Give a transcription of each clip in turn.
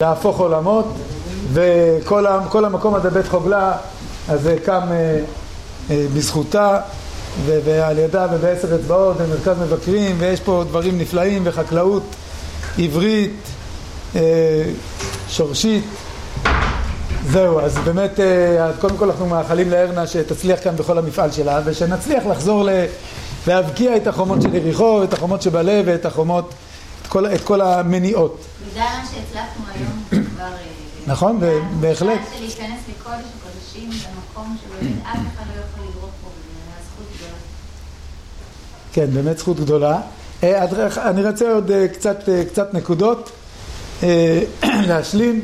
להפוך עולמות, וכל המקום הזה בית חוגלה, אז זה קם בזכותה ועל ידה ובעשר אצבעות במרכז מבקרים, ויש פה דברים נפלאים וחקלאות עברית שורשית. זהו, אז באמת קודם כל אנחנו מאחלים לארנה שתצליח כאן בכל המפעל שלה, ושנצליח לחזור להבקיע את החומות של יריחו, את החומות שבלב, ואת החומות, את כל המניעות. בגלל מה שהצלחנו היום כבר... נכון, בהחלט. של להיכנס לקודש הקודשים במקום שבאמת אף אחד לא יכול לראות פה, זכות גדולה. כן, באמת זכות גדולה. אני רוצה עוד קצת נקודות להשלים.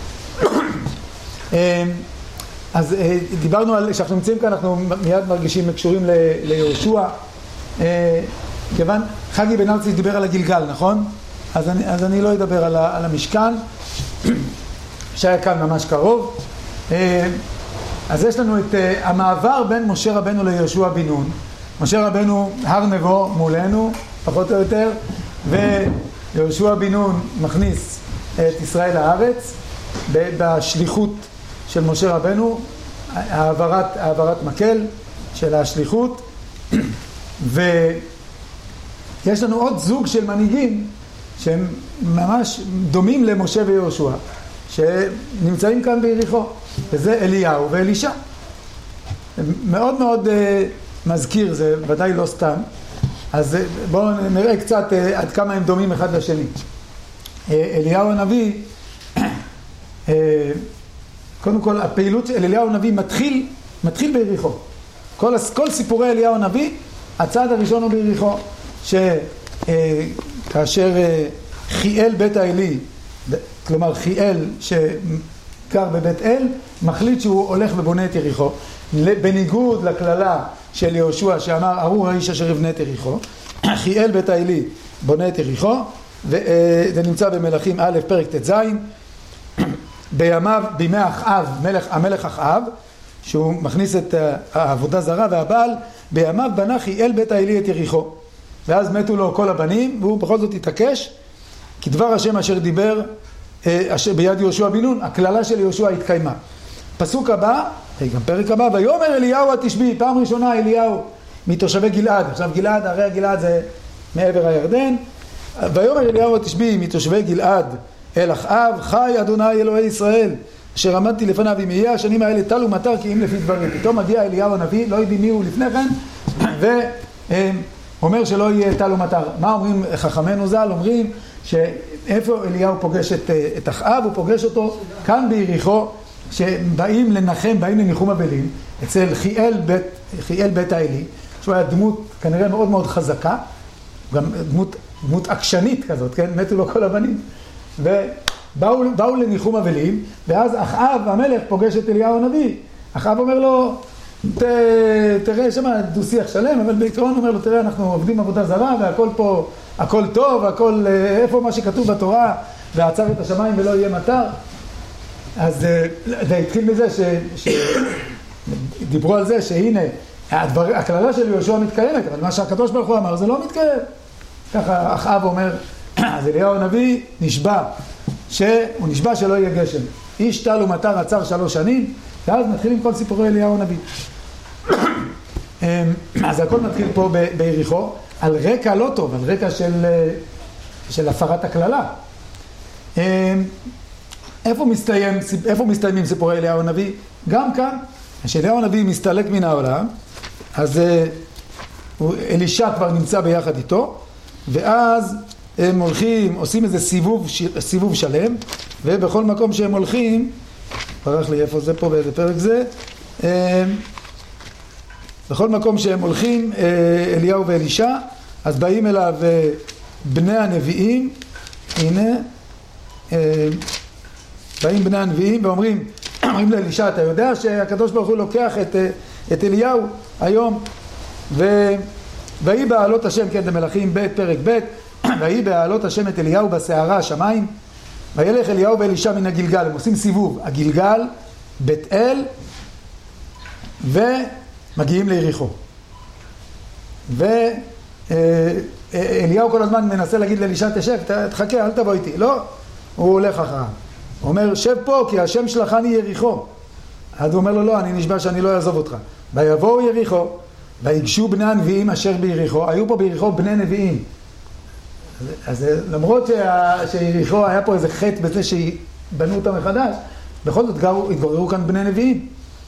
אז דיברנו על, שאנחנו נמצאים כאן, אנחנו מיד מרגישים קשורים ליהושע. כיוון חגי בן ארצי דיבר על הגלגל, נכון? אז אני לא אדבר על המשכן שהיה כאן ממש קרוב. אז יש לנו את המעבר בין משה רבנו ליהושע בן נון. משה רבנו הר נבו מולנו פחות או יותר, ויהושע בן נון מכניס את ישראל לארץ בשליחות של משה רבנו, העברת מקל של השליחות. ויש לנו עוד זוג של מנהיגים שהם ממש דומים למשה ויהושע, שנמצאים כאן ביריחו, וזה אליהו ואלישע. מאוד מאוד מזכיר, זה ודאי לא סתם. אז בואו נראה קצת עד כמה הם דומים אחד לשני. אליהו הנביא, קודם כל הפעילות של אליהו הנביא מתחיל ביריחו. כל סיפורי אליהו הנביא, הצעד הראשון הוא ביריחו, שכאשר חיאל בית האלי, כלומר חיאל שגר בבית אל, מחליט שהוא הולך ובונה את יריחו, בניגוד לכללה של יהושע שאמר ארור האיש אשר יבנה את יריחו. חיאל בית האלי בונה את יריחו, וזה נמצא במלכים א' פרק ט"ז. בימי אחאב, המלך אחאב, שהוא מכניס את העבודה זרה והבעל, בימיו בנה חיאל בית האלי את יריחו, ואז מתו לו כל הבנים, והוא בכל זאת התעקש, כי דבר השם אשר דיבר ביד יהושע בן נון, הכללה של יהושע התקיימה. פסוק הבא, גם פרק הבא, ויאמר אליהו התשבי, פעם ראשונה אליהו מתושבי גלעד. עכשיו גלעד, הרי גלעד זה מעבר הירדן. ויאמר אליהו התשבי מתושבי גלעד אל אחאב, חי אדוני אלוהי ישראל אשר עמדתי לפניו, אם יהיה השנים האלה טל ומטר כי אם לפי דברים. פתאום מגיע אליהו הנביא, לא יודעים מי הוא לפני כן, ואומר שלא יהיה טל ומטר. מה אומרים חכמינו ז"ל? אומרים שאיפה אליהו פוגש את אחאב? הוא פוגש אותו כאן ביריחו, שבאים לנחם, באים לניחום אבלים אצל חיאל בית האלי, שהוא היה דמות כנראה מאוד מאוד חזקה, גם דמות עקשנית כזאת, כן? מתו לו כל הבנים, ובאו לניחום אבלים, ואז אחאב המלך פוגש את אליהו הנביא. אחאב אומר לו, תראה שמה דו-שיח שלם, אבל בעיקרון אומר לו, תראה, אנחנו עובדים עבודה זרה, והכל פה, הכל טוב, הכל, איפה מה שכתוב בתורה, ועצר את השמיים ולא יהיה מטר. אז זה התחיל מזה שדיברו על זה שהנה, הכללה של יהושע מתקיימת, אבל מה שהקדוש ברוך הוא אמר זה לא מתקיים. ככה אחאב אומר, אז אליהו הנביא נשבע, שהוא נשבע שלא יהיה גשם. איש טל ומטר עצר 3 שנים, ואז מתחילים כל סיפורי אליהו הנביא. אז הכל מתחיל פה ביריחו, על רקע לא טוב, על רקע של הפרת הכללה. איפה מסתיימים סיפורי אליהו הנביא? גם כאן, כשאליהו הנביא מסתלק מן העולם, אז אלישע כבר נמצא ביחד איתו, ואז הם הולכים, עושים איזה סיבוב שלם, ובכל מקום שהם הולכים, ברח לי איפה זה פה באיזה פרק זה, בכל מקום שהם הולכים, אליהו ואלישע, אז באים אליו בני הנביאים, הנה, באים בני הנביאים ואומרים לאלישע, אתה יודע שהקדוש ברוך הוא לוקח את אליהו היום, ויהי בעלות השם, כן, במלכים ב' פרק ב', ויהי בעלות השם את אליהו בסערה השמיים, וילך אליהו ואלישע מן הגלגל. הם עושים סיבוב, הגלגל, בית אל, ומגיעים ליריחו. ואליהו כל הזמן מנסה להגיד לאלישע, תשב, תחכה, אל תבוא איתי. לא, הוא הולך אחריו. הוא אומר, שב פה, כי השם שלחני יריחו. אז הוא אומר לו, לא, אני נשבע שאני לא אעזוב אותך. ויבואו יריחו, ויגשו בני הנביאים אשר ביריחו. היו פה ביריחו בני נביאים. אז למרות שיריחו היה פה איזה חטא בזה שבנו אותה מחדש, בכל זאת התגוררו כאן בני נביאים.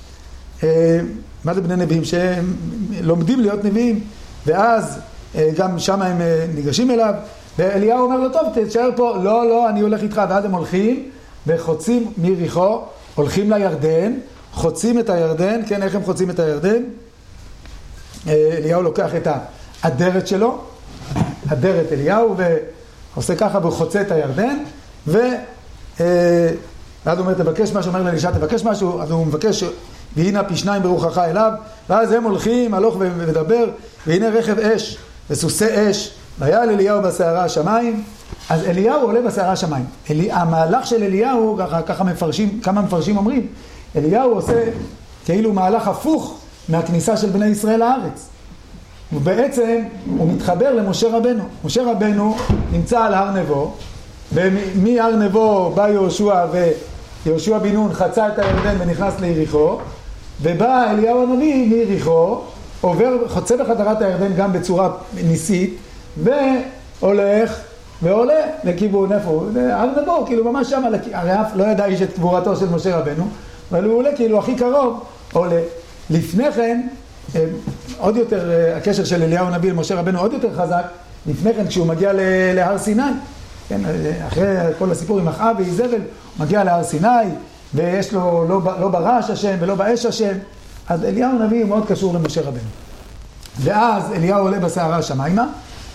מה זה בני נביאים? שהם לומדים להיות נביאים, ואז גם שם הם ניגשים אליו, ואליהו אומר לו, טוב, תשאר פה, לא, לא, אני הולך איתך, ואז הם הולכים, וחוצים מיריחו, הולכים לירדן, חוצים את הירדן, כן, איך הם חוצים את הירדן? אליהו לוקח את האדרת שלו, אדרת אליהו, ועושה ככה, והוא חוצה את הירדן, ואז הוא אומר, תבקש משהו, אומר לאלישע, תבקש משהו, אז הוא מבקש, והנה פי שניים ברוחך אליו, ואז הם הולכים, הלוך ודבר, והנה רכב אש, וסוסי אש, ויעל אליהו בסערה השמיים. אז אליהו עולה בסערה השמיים. המהלך של אליהו, ככה מפרשים, כמה מפרשים אומרים, אליהו עושה כאילו מהלך הפוך מהכניסה של בני ישראל לארץ. ובעצם הוא מתחבר למשה רבנו. משה רבנו נמצא על הר נבו, ומהר נבו בא יהושע, ויהושע בן נון חצה את הירדן ונכנס ליריחו, ובא אליהו הנביא מיריחו, עובר, חוצה בחדרת הירדן גם בצורה ניסית, והולך ועולה לכיוון איפה, הר נבו, כאילו ממש שם, הרי אף לא ידע איש את קבורתו של משה רבנו, אבל הוא עולה כאילו הכי קרוב, עולה. לפני כן, עוד יותר, הקשר של אליהו הנביא למשה רבנו עוד יותר חזק, לפני כן כשהוא מגיע להר סיני, כן, אחרי כל הסיפור עם אחאב ואיזבל, הוא מגיע להר סיני, ויש לו לא ברעש השם ולא באש השם, אז אליהו הנביא הוא מאוד קשור למשה רבנו. ואז אליהו עולה בסערה השמיימה,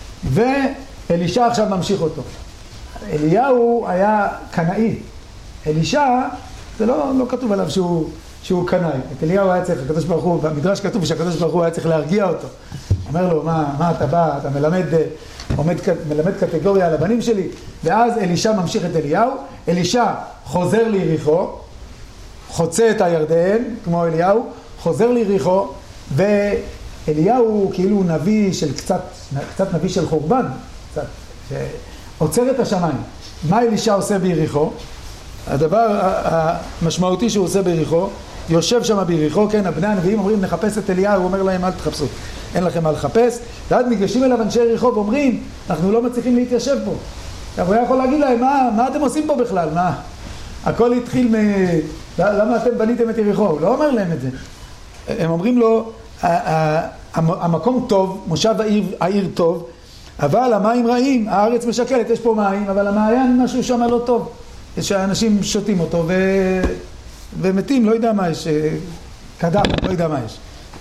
ואלישע עכשיו ממשיך אותו. אליהו היה קנאי. אלישע, זה לא כתוב עליו שהוא קנאי. את אליהו היה צריך, הקדוש ברוך הוא, במדרש כתוב שהקדוש ברוך הוא היה צריך להרגיע אותו. אומר לו, מה אתה בא, אתה מלמד קטגוריה על הבנים שלי. ואז אלישע ממשיך את אליהו, אלישע חוזר ליריחו, חוצה את הירדן, כמו אליהו, חוזר ליריחו, ואליהו הוא כאילו נביא של קצת נביא של חורבן, קצת, שעוצר את השמיים. מה אלישע עושה ביריחו? הדבר המשמעותי שהוא עושה ביריחו, יושב שם ביריחו, כן, הבני הנביאים אומרים, נחפש את אליהו, הוא אומר להם, אל תחפשו, אין לכם מה לחפש, ואז ניגשים אליו אנשי יריחו ואומרים, אנחנו לא מצליחים להתיישב פה. הוא היה יכול להגיד להם, מה אתם עושים פה בכלל? מה? הכל התחיל למה אתם בניתם את יריחו? הוא לא אומר להם את זה. הם אומרים לו, המקום טוב, מושב העיר טוב, אבל המים רעים, הארץ משקלת, יש פה מים, אבל המעיין משהו שם לא טוב. יש אנשים שותים אותו ומתים, לא יודע מה יש, קדם, לא יודע מה יש.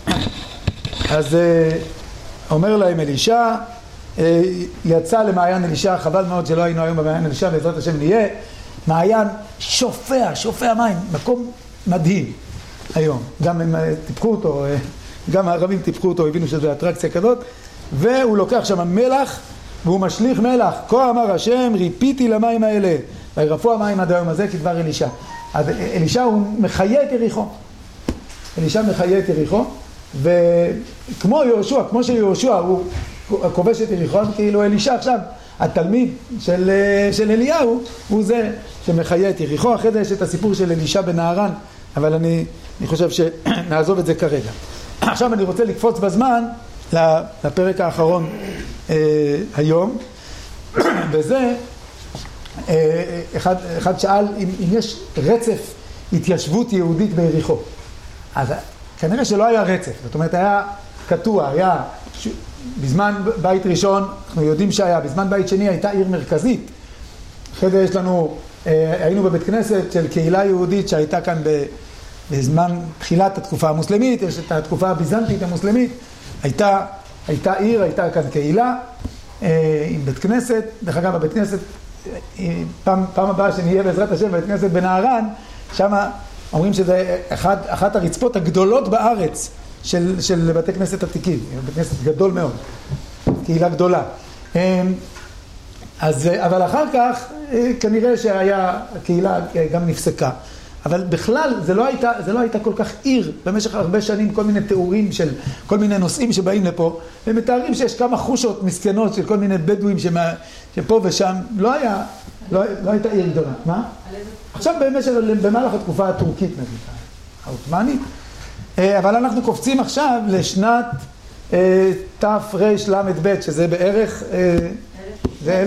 אז אומר להם אלישע, יצא למעיין אלישע, חבל מאוד שלא היינו היום במעיין אלישע, בעזרת השם נהיה, מעיין שופע מים, מקום מדהים היום. גם הם טיפחו אותו, גם הערבים טיפחו אותו, הבינו שזו אטרקציה כזאת, והוא לוקח שם מלח, והוא משליך מלח. כה אמר השם, ריפיתי למים האלה, וירפו המים עד היום הזה כדבר אלישע. אז אלישע הוא מחיה את יריחו. אלישע מחיה את יריחו, וכמו יהושע, כמו שיהושע הוא כובש את יריחו, כאילו אלישע עכשיו, התלמיד של אליהו, הוא זה שמחיה את יריחו. אחרי זה יש את הסיפור של אלישע בנהרן, אבל אני חושב שנעזוב את זה כרגע. עכשיו אני רוצה לקפוץ בזמן לפרק האחרון היום, וזה, אחד שאל אם יש רצף התיישבות יהודית ביריחו. אז כנראה שלא היה רצף, זאת אומרת היה קטוע, היה בזמן בית ראשון, אנחנו יודעים שהיה, בזמן בית שני הייתה עיר מרכזית. אחרי זה יש לנו, היינו בבית כנסת של קהילה יהודית שהייתה כאן בזמן תחילת התקופה המוסלמית, יש את התקופה הביזנטית המוסלמית, הייתה עיר, הייתה כאן קהילה עם בית כנסת. דרך אגב, הבית כנסת, פעם הבאה שנהיה בעזרת השם בית כנסת בנהרן, שם אומרים שזה אחת הרצפות הגדולות בארץ של בתי כנסת עתיקים, בית כנסת גדול מאוד, קהילה גדולה. אבל אחר כך כנראה הקהילה גם נפסקה. אבל בכלל זה לא הייתה כל כך עיר. במשך הרבה שנים כל מיני תיאורים של כל מיני נושאים שבאים לפה, הם מתארים שיש כמה חושות מסכנות של כל מיני בדואים שפה ושם. לא הייתה עיר גדולה. מה? על איזה עכשיו במהלך התקופה הטורקית נגיד, העות'מאנית, אבל אנחנו קופצים עכשיו לשנת תרל"ב, שזה בערך, זה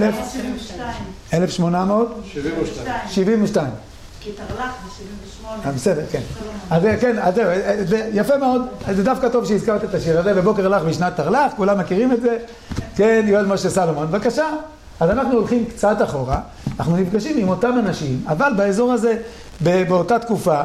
1872. כי תרל"ח ב-78. בסדר, כן. אז כן, זה יפה מאוד, זה דווקא טוב שהזכרת את השיר הזה, בבוקר לך בשנת תרל"ח, כולם מכירים את זה, כן, יואל משה סלומון, בבקשה. אז אנחנו הולכים קצת אחורה, אנחנו נפגשים עם אותם אנשים, אבל באזור הזה, באותה תקופה,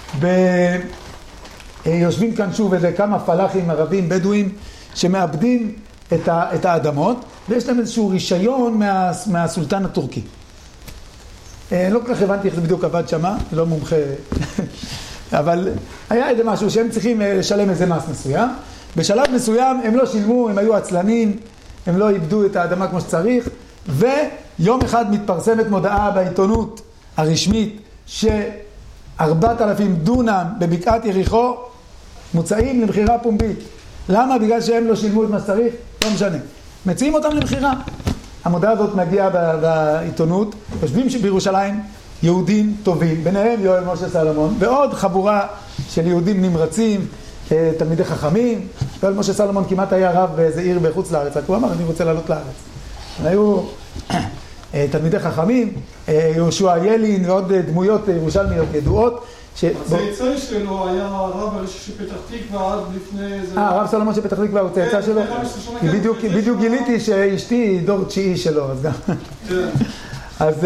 יושבים כאן שוב איזה כמה פלאחים ערבים בדואים שמאבדים את האדמות, ויש להם איזשהו רישיון מהסולטן הטורקי. לא כל כך הבנתי איך זה בדיוק עבד שמה, לא מומחה, אבל היה איזה משהו שהם צריכים לשלם איזה מס מסוים. בשלב מסוים הם לא שילמו, הם היו עצלנים, הם לא איבדו את האדמה כמו שצריך, ויום אחד מתפרסמת מודעה בעיתונות הרשמית ש4,000 דונם בבקעת יריחו מוצאים למחירה פומבית. למה? בגלל שהם לא שילמו את מה שצריך? לא משנה. מציעים אותם למחירה. המודעה הזאת מגיעה בעיתונות, יושבים בירושלים יהודים טובים, ביניהם יואל משה סלומון, ועוד חבורה של יהודים נמרצים, תלמידי חכמים. יואל משה סלומון כמעט היה רב באיזה עיר בחוץ לארץ, רק הוא אמר, אני רוצה לעלות לארץ. היו תלמידי חכמים, יהושע ילין ועוד דמויות ירושלמיות ידועות. הצאצא שלו היה הרב הראשי של פתח תקווה עד לפני איזה... הרב סולומון של פתח תקווה הוא צאצא שלו? בדיוק גיליתי שאשתי דור 9 שלו, אז גם... אז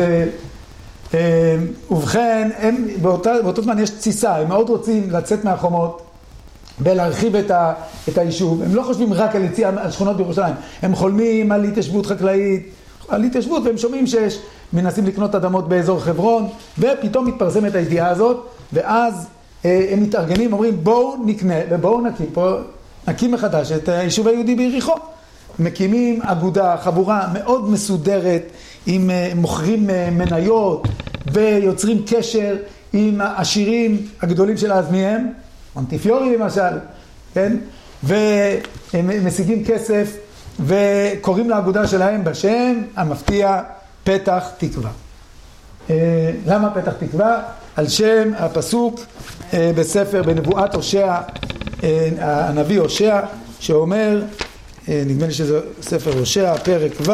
ובכן, באותו זמן יש תסיסה, הם מאוד רוצים לצאת מהחומות ולהרחיב את היישוב. הם לא חושבים רק על יציאה על שכונות בירושלים, הם חולמים על התיישבות חקלאית, על התיישבות, והם שומעים שיש מנסים לקנות אדמות באזור חברון, ופתאום מתפרסמת הידיעה הזאת, ואז הם מתארגנים, אומרים בואו נקנה ובואו נקים מחדש את היישוב היהודי ביריחו. מקימים אגודה, חבורה מאוד מסודרת, עם מוכרים מניות ויוצרים קשר עם העשירים הגדולים של האזמיהם, מונטיפיורי למשל, כן? והם משיגים כסף וקוראים לאגודה שלהם בשם המפתיע פתח תקווה. למה פתח תקווה? על שם הפסוק בספר, בנבואת הושע, הנביא הושע, שאומר, נדמה לי שזה ספר הושע, פרק ו',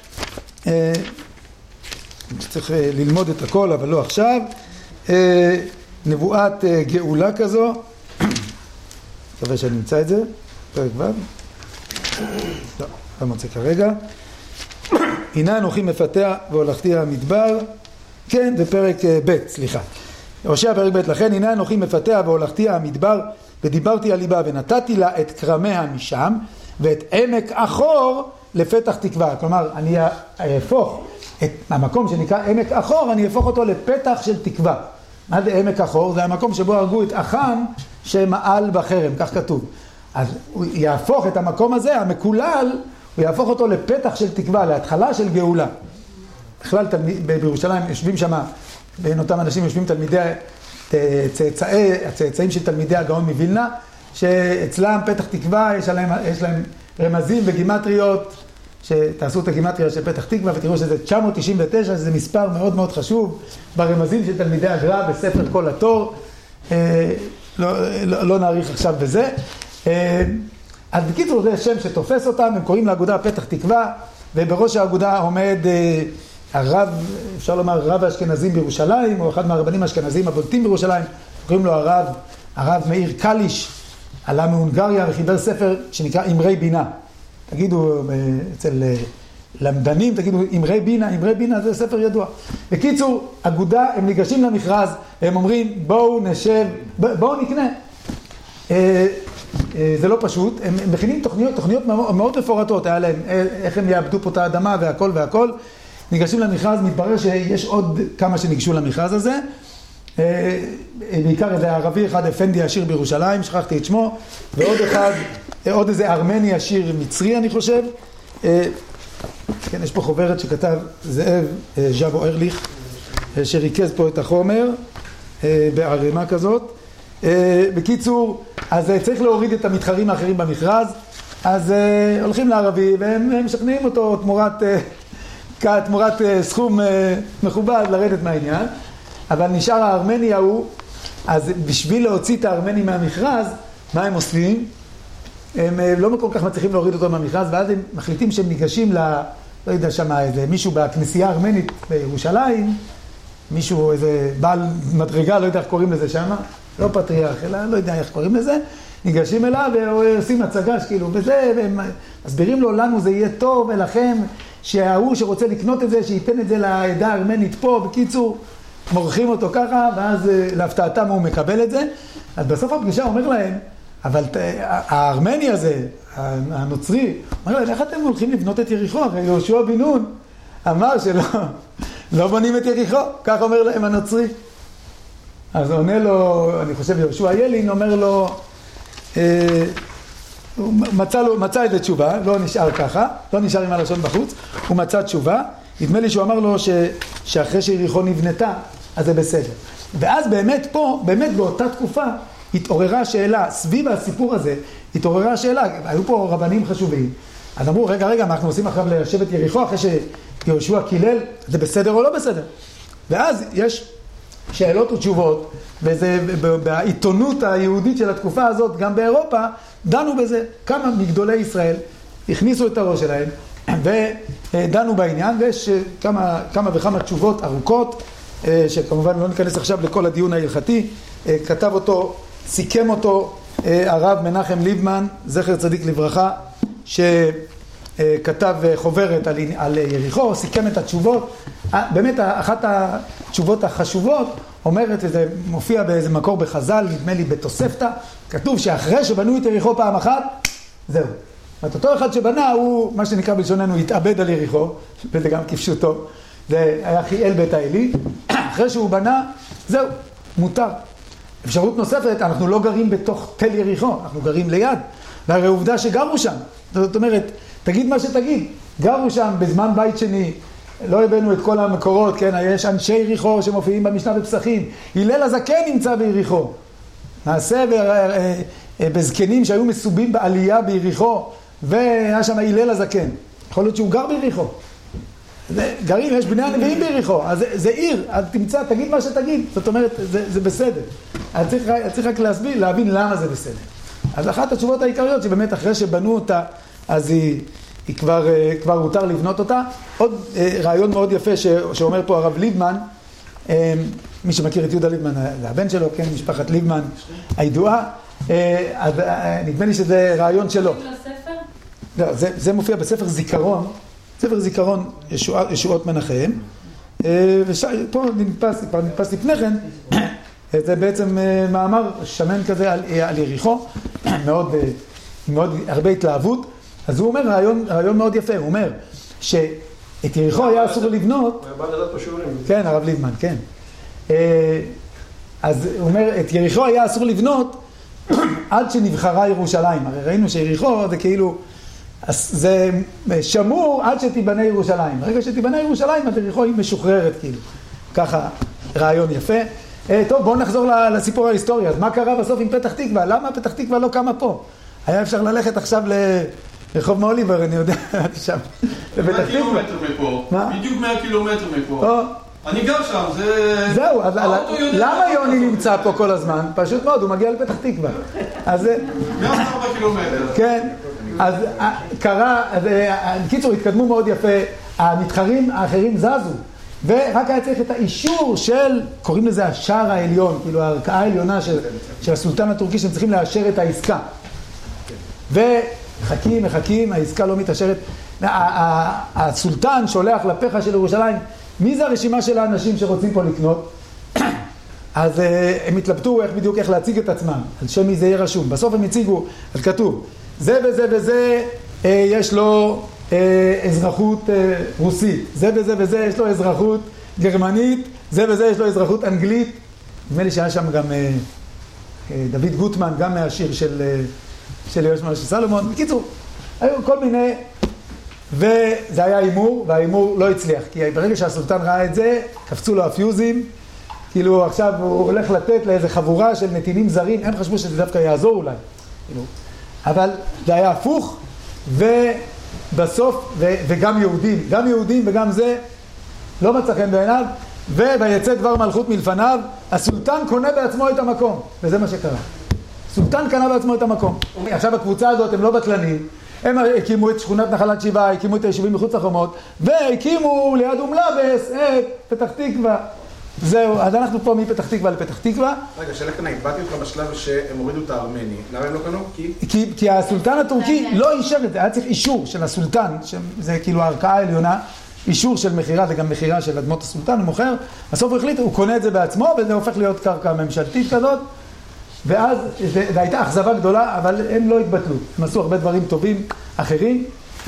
צריך ללמוד את הכל, אבל לא עכשיו, נבואת גאולה כזו, מקווה שאני אמצא את זה, פרק ו', לא מוצא כרגע, הנה אנוכי מפתח והולכתי המדבר, כן, זה פרק ב', סליחה. הושע פרק ב', לכן הנה אנוכי מפתח והולכתי המדבר, ודיברתי על ליבה ונתתי לה את קרמיה משם, ואת עמק אחור לפתח תקווה. כלומר, אני אהפוך את המקום שנקרא עמק אחור, אני אהפוך אותו לפתח של תקווה. מה זה עמק אחור? זה המקום שבו הרגו את אחם שמעל בחרם, כך כתוב. אז הוא יהפוך את המקום הזה, המקולל, הוא יהפוך אותו לפתח של תקווה, להתחלה של גאולה. בכלל בירושלים יושבים שם, בין אותם אנשים יושבים הצאצאים של תלמידי הגאון מווילנה, שאצלם פתח תקווה יש להם רמזים וגימטריות, שתעשו את הגימטריה של פתח תקווה ותראו שזה 999, שזה מספר מאוד מאוד חשוב ברמזים של תלמידי הגר"א בספר כל התור. לא נאריך עכשיו בזה. אז בקיצור זה שם שתופס אותם, הם קוראים לאגודה פתח תקווה, ובראש האגודה עומד הרב, אפשר לומר רב האשכנזים בירושלים, או אחד מהרבנים האשכנזים הבולטים בירושלים, קוראים לו הרב מאיר קליש, עלה מהונגריה וחיבר ספר שנקרא אמרי בינה. תגידו אצל למדנים, תגידו אמרי בינה זה ספר ידוע. בקיצור, אגודה, הם ניגשים למכרז, הם אומרים בואו נשב, בואו נקנה. זה לא פשוט, הם מכינים תוכניות מאוד מפורטות, היה להם איך הם יאבדו פה את האדמה והכל. ניגשים למכרז, מתברר שיש עוד כמה שניגשו למכרז הזה, בעיקר איזה ערבי אחד, אפנדי עשיר בירושלים, שכחתי את שמו, ועוד אחד, עוד איזה ארמני עשיר מצרי אני חושב. כן, יש פה חוברת שכתב זאב ז'אבו ארליך, שריכז פה את החומר בערימה כזאת. בקיצור, אז צריך להוריד את המתחרים האחרים במכרז, אז הולכים לערבי והם משכנעים אותו תמורת סכום מכובד לרדת מהעניין, אבל נשאר הארמני ההוא, אז בשביל להוציא את הארמני מהמכרז, מה הם עושים? הם לא כל כך מצליחים להוריד אותו מהמכרז, ואז הם מחליטים שהם ניגשים לא יודע שמה, איזה מישהו בכנסייה הארמנית בירושלים, מישהו, איזה בעל מדרגה, לא יודע איך קוראים לזה שמה, לא פטריארך, אלא לא יודע איך קוראים לזה, ניגשים אליו ועושים הצגה שכאילו, וזה, והם מסבירים לו, לנו זה יהיה טוב, ולכם, שההוא שרוצה לקנות את זה, שייתן את זה לעדה הארמנית פה, בקיצור, מורחים אותו ככה, ואז להפתעתם הוא מקבל את זה. אז בסוף הפגישה הוא אומר להם, אבל הארמני הזה, הנוצרי, אומר להם, איך אתם הולכים לבנות את יריחו? הרי יהושע בן נון אמר שלא לא בונים את יריחו, כך אומר להם הנוצרי. אז עונה לו, אני חושב יהושע ילין, אומר לו, הוא מצא איזה תשובה, לא נשאר ככה, לא נשאר עם הלשון בחוץ, הוא מצא תשובה, נדמה לי שהוא אמר לו שאחרי שיריחו נבנתה, אז זה בסדר. ואז באמת פה, באמת באותה תקופה, התעוררה השאלה, סביב הסיפור הזה, התעוררה השאלה, היו פה רבנים חשובים, אז אמרו, רגע, מה אנחנו עושים עכשיו ליישב את יריחו, אחרי שיהושע קילל, זה בסדר או לא בסדר? ואז יש שאלות ותשובות, וזה בעיתונות היהודית של התקופה הזאת, גם באירופה, דנו בזה. כמה מגדולי ישראל הכניסו את הראש שלהם, ודנו בעניין, ויש כמה וכמה תשובות ארוכות, שכמובן לא ניכנס עכשיו לכל הדיון ההלכתי, כתב אותו, סיכם אותו הרב מנחם ליבמן, זכר צדיק לברכה, שכתב חוברת על יריחו, סיכם את התשובות. באמת אחת התשובות החשובות אומרת, וזה מופיע באיזה מקור בחז"ל, נדמה לי בתוספתא, כתוב שאחרי שבנו את יריחו פעם אחת, זהו. אותו אחד שבנה הוא, מה שנקרא בלשוננו, התאבד על יריחו, וזה גם כפשוטו, זה היה חיאל בית האלי, אחרי שהוא בנה, זהו, מותר. אפשרות נוספת, אנחנו לא גרים בתוך תל יריחו, אנחנו גרים ליד, והרי עובדה שגרו שם. זאת אומרת, תגיד מה שתגיד, גרו שם בזמן בית שני, לא הבאנו את כל המקורות, כן, יש אנשי יריחו שמופיעים במשנה בפסחים, הלל הזקן נמצא ביריחו, נעשה בזקנים שהיו מסובים בעלייה ביריחו, והיה שם הלל הזקן, יכול להיות שהוא גר ביריחו, גרים, יש בני הנביאים ביריחו, אז זה עיר, אז תמצא, תגיד מה שתגיד, זאת אומרת, זה בסדר, אז צריך רק להבין למה זה בסדר. אז אחת התשובות העיקריות שבאמת אחרי שבנו אותה, אז היא כבר הותר לבנות אותה. עוד רעיון מאוד יפה שאומר פה הרב ליבמן, מי שמכיר את יהודה ליבמן, זה הבן שלו, כן, משפחת ליבמן הידועה, אז נדמה לי שזה רעיון שלו. לא, זה מופיע בספר זיכרון, ספר זיכרון ישועות מנחם, ופה נדפס לפני כן, זה בעצם מאמר שמן כזה על יריחו, מאוד הרבה התלהבות. אז הוא אומר רעיון מאוד יפה, הוא אומר שאת יריחו היה אסור לבנות, כן, הרב ליבמן, כן, אז הוא אומר את יריחו היה אסור לבנות עד שנבחרה ירושלים. הרי ראינו שיריחו זה כאילו זה שמור עד שתיבנה ירושלים, ברגע שתיבנה ירושלים אז יריחו היא משוחררת, כאילו ככה רעיון יפה. טוב, בואו נחזור לסיפור ההיסטורי. אז מה קרה בסוף עם פתח תקווה? למה פתח תקווה לא קמה פה? היה אפשר ללכת עכשיו לרחוב מאוליבר, אני יודע, שם. 100 קילומטר מפה. מה? בדיוק 100 קילומטר מפה. אני גר שם, זה... זהו, אז למה יוני נמצא פה כל הזמן? פשוט מאוד, הוא מגיע לפתח תקווה. אז 104 קילומטר. כן, אז קרה, קיצור, התקדמו מאוד יפה, המתחרים האחרים זזו, ורק היה צריך את האישור של, קוראים לזה השער העליון, כאילו הערכאה העליונה של הסולטן הטורקי, שהם צריכים לאשר את העסקה. מחכים, העסקה לא מתאשרת. הסולטן שולח לפחה של ירושלים, מי זה הרשימה של האנשים שרוצים פה לקנות? אז הם התלבטו איך להציג את עצמם, על שם מי זה יהיה רשום. בסוף הם הציגו, אז כתוב, זה וזה וזה, יש לו אזרחות רוסית, זה וזה וזה, יש לו אזרחות גרמנית, זה וזה, יש לו אזרחות אנגלית. נדמה לי שהיה שם גם דוד גוטמן, גם מהשיר של יואש משה סלומון. בקיצור, היו כל מיני, וזה היה אימור, והאימור לא הצליח, כי ברגע שהסולטן ראה את זה, קפצו לו הפיוזים, כאילו עכשיו הוא הולך לתת לאיזה חבורה של נתינים זרים, הם חשבו שזה דווקא יעזור אולי, כאילו. אבל זה היה הפוך, ובסוף, וגם יהודים, גם יהודים וגם זה, לא מצא חן בעיניו, ויצא דבר מלכות מלפניו, הסולטן קונה בעצמו את המקום, וזה מה שקרה. הסולטן קנה בעצמו את המקום. עכשיו הקבוצה הזאת הם לא בטלנים, הם הקימו את שכונת נחלת שבעה, הקימו את היישובים מחוץ לחומות, והקימו ליד אום לבס את פתח תקווה. זהו, אז אנחנו פה מפתח תקווה לפתח תקווה. רגע, שאלה קטנה, הבאתי אותך בשלב שהם הורידו את הארמני. למה הם לא קנו? כי הסולטן הטורקי לא אישר את זה, היה צריך אישור של הסולטן, שזה כאילו הערכאה העליונה, אישור של מחירה, זה גם מחירה של אדמות הסולטן, הוא מוכר, בסוף הוא החליט, הוא קונה את זה בעצמו, וזה הופך להיות קרקע ממשלתית כזאת, ואז זה הייתה אכזבה גדולה, אבל הם לא התבטלו, הם עשו הרבה דברים טובים אחרים,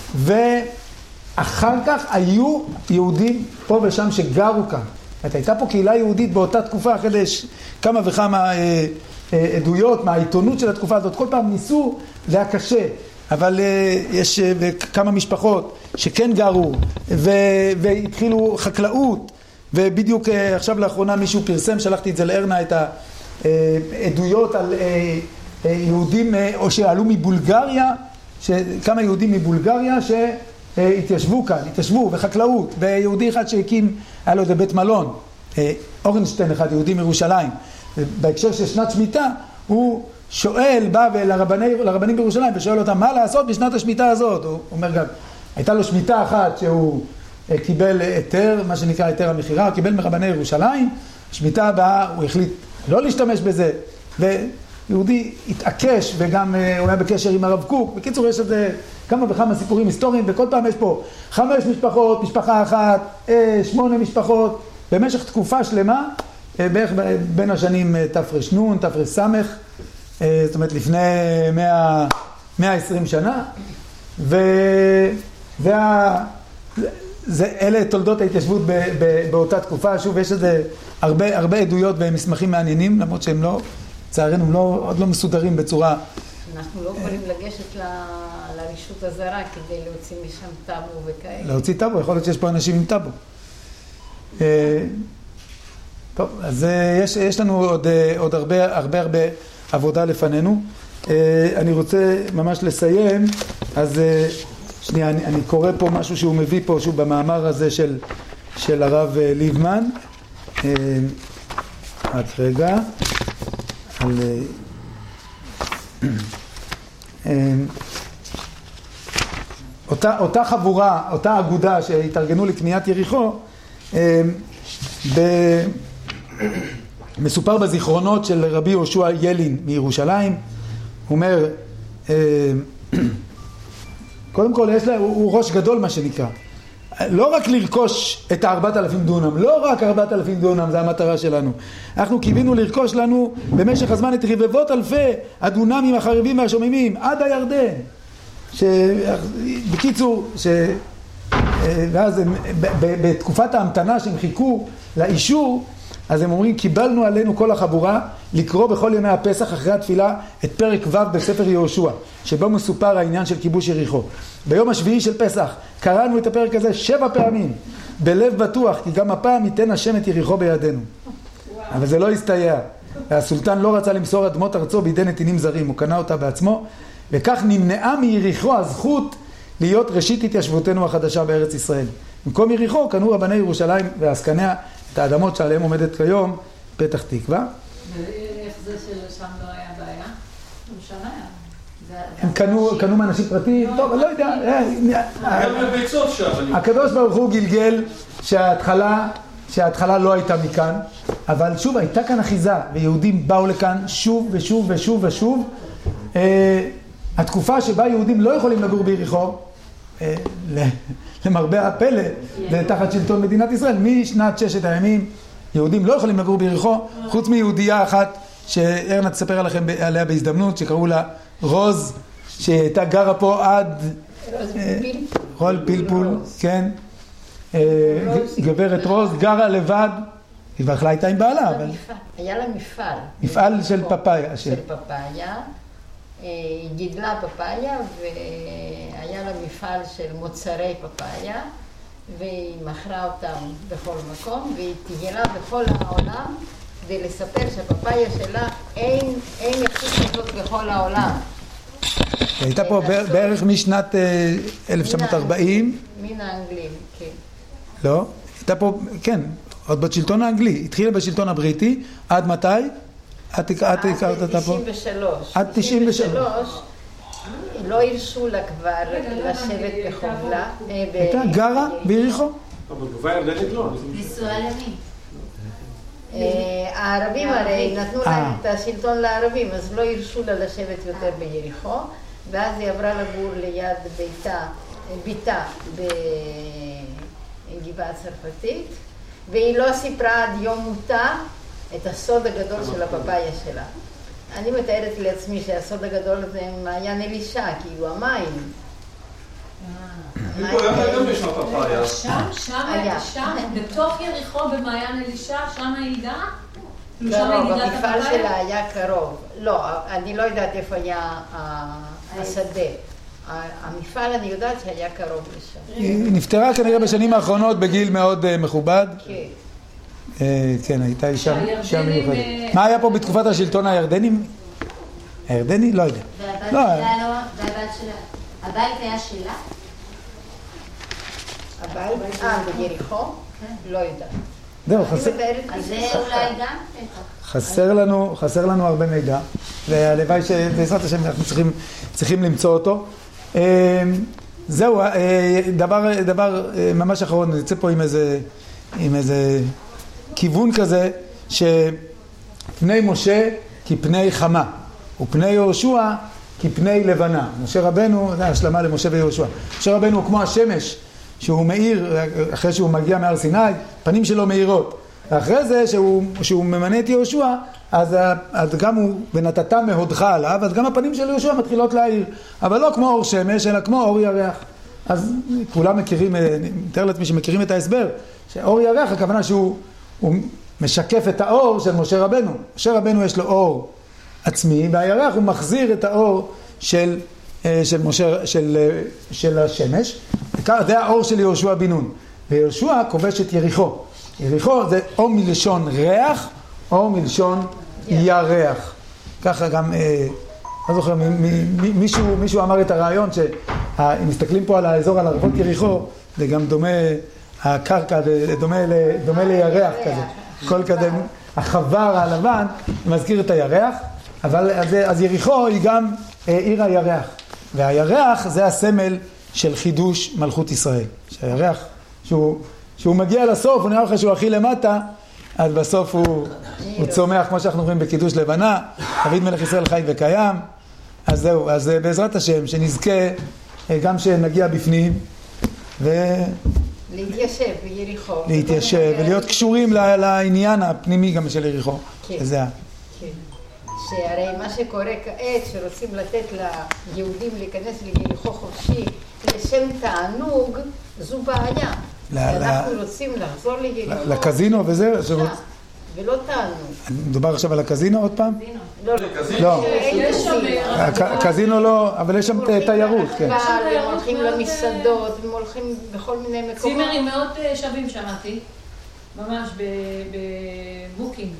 ואחר כך היו יהודים פה ושם שגרו כאן. הייתה פה קהילה יהודית באותה תקופה, אחרי כמה וכמה עדויות מהעיתונות של התקופה הזאת, כל פעם ניסו, זה היה קשה, אבל יש כמה משפחות שכן גרו, והתחילו חקלאות, ובדיוק עכשיו לאחרונה מישהו פרסם, שלחתי את זה לארנה, את העדויות על יהודים או שעלו מבולגריה, כמה יהודים מבולגריה שהתיישבו כאן, התיישבו בחקלאות, ויהודי אחד שהקים, היה לו איזה בית מלון, אורנשטיין אחד, יהודי מירושלים, בהקשר של שנת שמיטה, הוא שואל, בא לרבנים בירושלים ושואל אותם מה לעשות בשנת השמיטה הזאת. הוא אומר גם, הייתה לו שמיטה אחת שהוא קיבל היתר, מה שנקרא היתר המכירה, הוא קיבל מרבני ירושלים, שמיטה הבאה הוא החליט לא להשתמש בזה, ויהודי התעקש וגם הוא היה בקשר עם הרב קוק. בקיצור יש איזה כמה וכמה סיפורים היסטוריים, וכל פעם יש פה 5 משפחות, משפחה אחת, 8 משפחות, במשך תקופה שלמה, בערך בין השנים תפרשנון, תפרסמך, זאת אומרת לפני 120 שנה, אלה תולדות ההתיישבות באותה תקופה. שוב, יש איזה הרבה עדויות ומסמכים מעניינים, למרות שהם לא, צערנו, עוד לא מסודרים בצורה. אנחנו לא יכולים לגשת לרשות הזרה כדי להוציא משם טאבו וכאלה. להוציא טאבו, יכול להיות שיש פה אנשים עם טאבו. טוב, אז יש לנו עוד הרבה עבודה לפנינו. אני רוצה ממש לסיים, אז שנייה, אני קורא פה משהו שהוא מביא פה, שהוא במאמר הזה של הרב ליבמן. רק רגע, אותה חבורה, אותה אגודה שהתארגנו לקניית יריחו, מסופר בזיכרונות של רבי יהושע ילין מירושלים. הוא אומר, קודם כל הוא ראש גדול מה שנקרא, לא רק לרכוש את 4,000 דונם, לא רק 4,000 דונם, זה המטרה שלנו. אנחנו קיווינו לרכוש לנו במשך הזמן את רבבות אלפי הדונמים החרבים והשוממים עד הירדן. בקיצור, ואז בתקופת ההמתנה שהם חיכו לאישור, אז הם אומרים, קיבלנו עלינו כל החבורה לקרוא בכל ימי הפסח אחרי התפילה את פרק ו' בספר יהושע, שבו מסופר העניין של כיבוש יריחו. ביום השביעי של פסח קראנו את הפרק הזה 7 פעמים, בלב בטוח, כי גם הפעם ייתן השם את יריחו בידינו. אבל זה לא הסתייע. הסולטן לא רצה למסור אדמות ארצו בידי נתינים זרים, הוא קנה אותה בעצמו, וכך נמנעה מיריחו הזכות להיות ראשית התיישבותנו החדשה בארץ ישראל. במקום יריחו קנו רבני ירושלים ועסקניה את האדמות שעליהם עומדת כיום פתח תקווה. ואיך זה שלשם לא היה בעיה? שם היה. הם קנו מאנשים פרטיים, טוב, אני לא יודע. גם לביצות שם. הקדוש ברוך הוא גלגל שההתחלה לא הייתה מכאן, אבל שוב הייתה כאן אחיזה, ויהודים באו לכאן שוב ושוב ושוב ושוב. התקופה שבה יהודים לא יכולים לגור ביריחו, למרבה הפלא, תחת שלטון מדינת ישראל, משנת 6 הימים, יהודים לא יכולים לגור ביריחו, חוץ מיהודייה אחת, שארנה תספר עליכם עליה בהזדמנות, שקראו לה רוז, שהייתה גרה פה עד רול פלפול, כן, גברת רוז, גרה לבד, היא בכלל הייתה עם בעלה, אבל היה לה מפעל של פפאיה, של פפאיה, היא גידלה פפאיה והיה לה מפעל של מוצרי פפאיה, והיא מכרה אותם בכל מקום, והיא תגלה בכל העולם כדי לספר שהפפאיה שלה אין יחסית כזאת בכל העולם. הייתה פה בערך משנת 1940. מן האנגלים, כן. לא, הייתה פה, כן, עוד בשלטון האנגלי, התחילה בשלטון הבריטי, עד מתי? את הכרת אותה פה? 93. עד 93. לא הרשו לה כבר לשבת בחובלה. הייתה גרה ביריחו? אבל גובה ירדנית לא. נישואי למי? הערבים הרי נתנו להם את השלטון לערבים, אז לא הרשו לה לשבת יותר ביריחו, ואז היא עברה לגור ליד ביתה בגבעה הצרפתית, והיא לא סיפרה עד יום מותה את הסוד הגדול של הפפאיה שלה. אני מתארת לעצמי שהסוד הגדול הזה מעיין אלישע, כאילו המים. פה היה גם יש פפאיה. שם, בתוך יריחו במעיין אלישע, שם היא גרה? לא, במפעל שלה היה קרוב. לא, אני לא יודעת איפה היה השדה. המפעל אני יודעת שהיה קרוב לשם. היא נפטרה כנראה בשנים האחרונות בגיל מאוד מכובד. כן, הייתה אישה מיוחדת. מה היה פה בתקופת השלטון הירדנים? הירדני? לא יודע. והבית היה שלה? הבית? ביריחו? לא יודעת. זהו, אז זה אולי גם פתח. חסר לנו הרבה מידע, והלוואי שבעזרת השם אנחנו צריכים למצוא אותו. זהו, דבר ממש אחרון, נצא פה עם איזה כיוון כזה, שפני משה כפני חמה, ופני יהושע כפני לבנה. משה רבנו, זה השלמה למשה ויהושע. משה רבנו הוא כמו השמש, שהוא מאיר, אחרי שהוא מגיע מהר סיני, פנים שלו מאירות. ואחרי זה שהוא ממנה את יהושע, אז גם הוא, ונתתה מהודך עליו, אז גם הפנים של יהושע מתחילות להאיר. אבל לא כמו אור שמש, אלא כמו אור ירח. אז כולם מכירים, מתאר לעצמי שמכירים את ההסבר, שאור ירח, הכוונה שהוא משקף את האור של משה רבנו. משה רבנו יש לו אור עצמי, והירח הוא מחזיר את האור של השמש. זה האור של יהושע בן נון. ויהושע כובש את יריחו. יריחו זה או מלשון ריח או מלשון ירח. ככה גם, לא זוכר, מישהו אמר את הרעיון שאם מסתכלים פה על האזור, על ערבות יריחו, זה גם דומה, הקרקע דומה לירח כזה. כל כזה, החבר הלבן מזכיר את הירח, אבל אז יריחו היא גם עיר הירח. והירח זה הסמל של חידוש מלכות ישראל. שהירח, שהוא מגיע לסוף, הוא נראה לך שהוא הכי למטה, אז בסוף הוא צומח, כמו שאנחנו רואים בקידוש לבנה, דוד מלך ישראל חי וקיים. אז זהו, אז בעזרת השם, שנזכה גם שנגיע בפנים, להתיישב ביריחו. להתיישב, ולהיות קשורים לעניין הפנימי גם של יריחו. שזה שהרי מה שקורה כעת, שרוצים לתת ליהודים להיכנס ליריחו חופשי לשם תענוג, זו בעיה. אנחנו רוצים לחזור ליריחו. לקזינו וזה? ולא תענוג. מדובר עכשיו על הקזינו עוד פעם? לא. קזינו לא, אבל יש שם תיירות. הם הולכים למסעדות, הם הולכים בכל מיני מקומות. צימרים מאוד שווים שמעתי, ממש בבוקינג.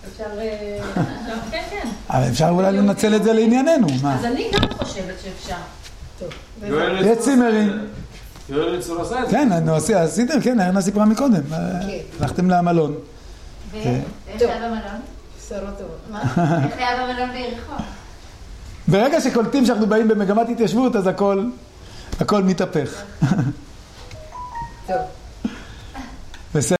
כן. אבל אפשר אולי לנצל את זה לענייננו. אז אני גם חושבת שאפשר. יש צימרים. יואל לצור עשה את זה. כן, עשיתם, כן, הרנה סיפרה מקודם. הלכתם למלון. ואיך היה במלון? בשורות טובות. מה? איך היה במלון ביריחו? ברגע שקולטים שאנחנו באים במגמת התיישבות, אז הכל מתהפך. טוב.